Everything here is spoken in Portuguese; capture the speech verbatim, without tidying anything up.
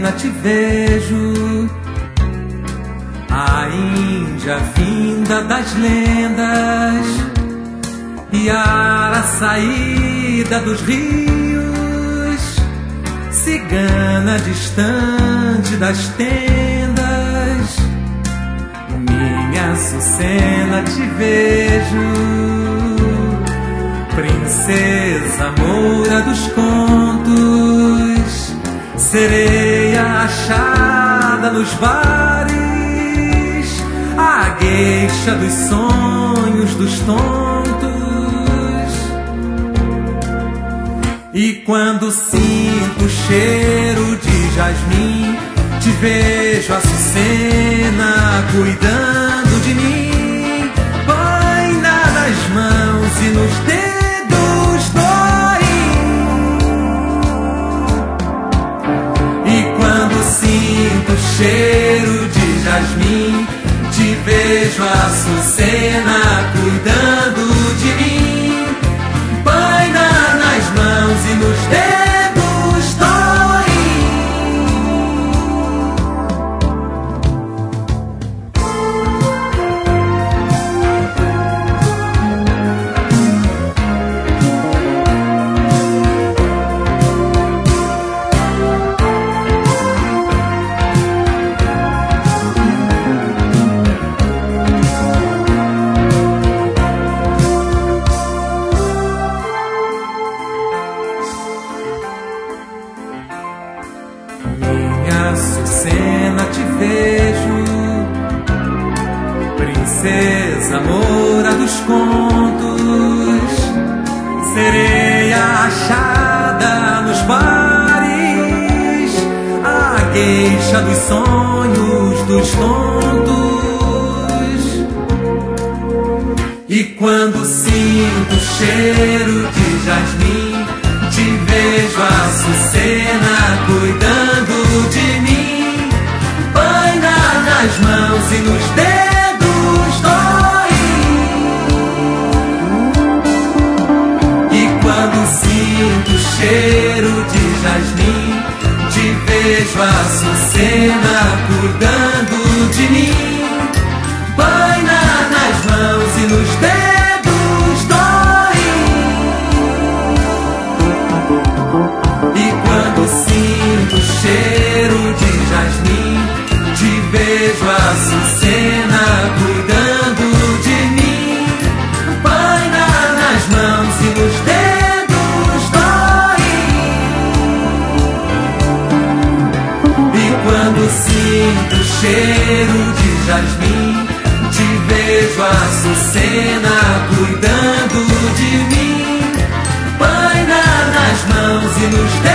Açucena te vejo, a Índia vinda das lendas e a saída dos rios, cigana distante das tendas. Minha Açucena te vejo, princesa moura dos contos, sereia achada nos bares, a gueixa dos sonhos dos tontos. E quando sinto o cheiro de jasmim, te vejo, Açucena, cuidando de mim, boina nas mãos e nos dedos dois. E quando sinto o cheiro de jasmim, te vejo, Açucena, cuidando de mim, boina nas mãos e nos dedos dois. Minha Açucena te vejo, princesa moura dos contos, sereia achada nos bares, a gueixa dos sonhos dos tontos. E quando sinto o cheiro de jasmim, te vejo, Açucena, cuidando de mim, boina nas mãos e nos dedos dois. E quando sinto o cheiro de jasmim, te vejo, Açucena, cuidando de mim, boina nas mãos e nos dedos dois. E quando sinto o cheiro de jasmim, te vejo, Açucena, cuidando de mim, boina nas mãos e nos dedos dois. E quando sinto o cheiro de jasmim, te vejo, Açucena, cuidando de mim, boina nas mãos e nos dedos.